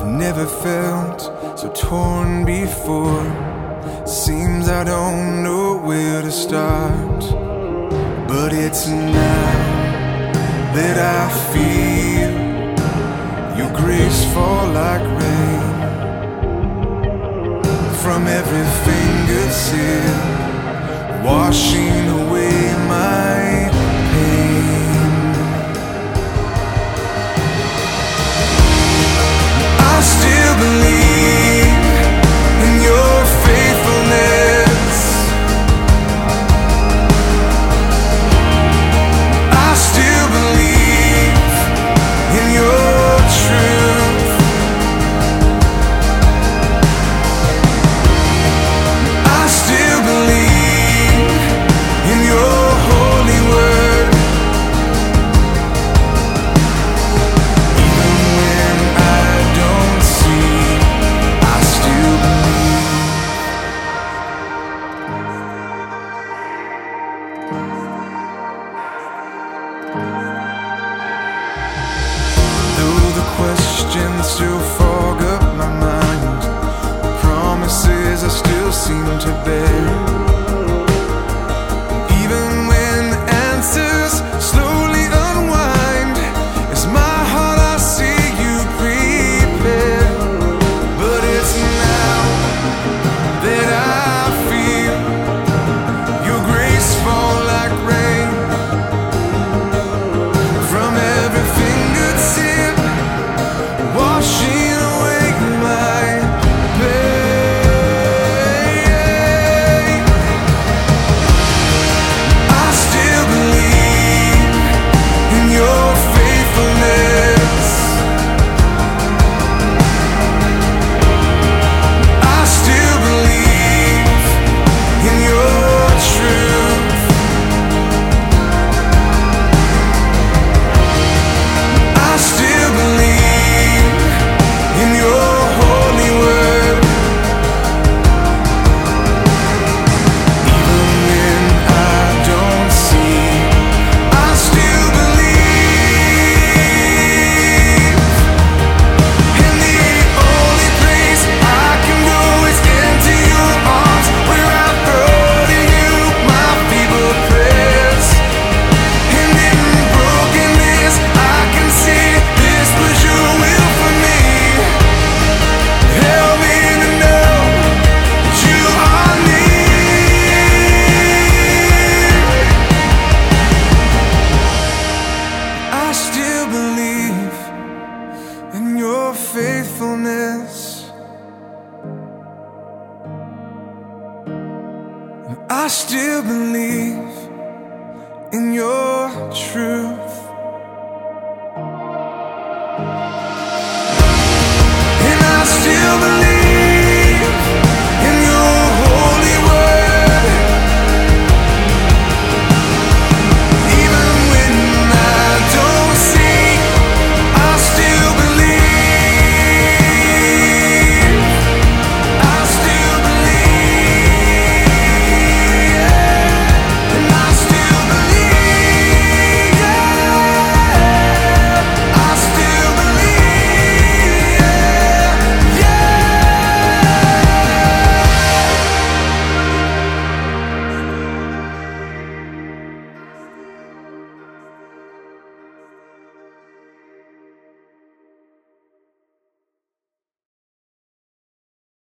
Never felt so torn before. Seems I don't know where to start, but it's now that I feel your grace fall like rain from every fingertip, washing away my pain. I still believe in your faithfulness. I still believe in your truth. I still believe in your holy word. Even when I don't see, I still believe. Though the questions still fog up my mind, the promises I still seem to bear. Even when the answers slowly unwind, it's my heart I see you prepare. But it's now that I feel your grace fall like rain from every fingertip, washing away my pain. I still believe in your faithfulness. I still believe in your truth. I still believe in your holy word. Even when I don't see, I still believe. And the only place I can go is into your arms, where I throw to you my feeble prayers. And in brokenness I can see this was your will for me. Help me to know that you are near. I still believe in your faithfulness. And I still believe in your truth.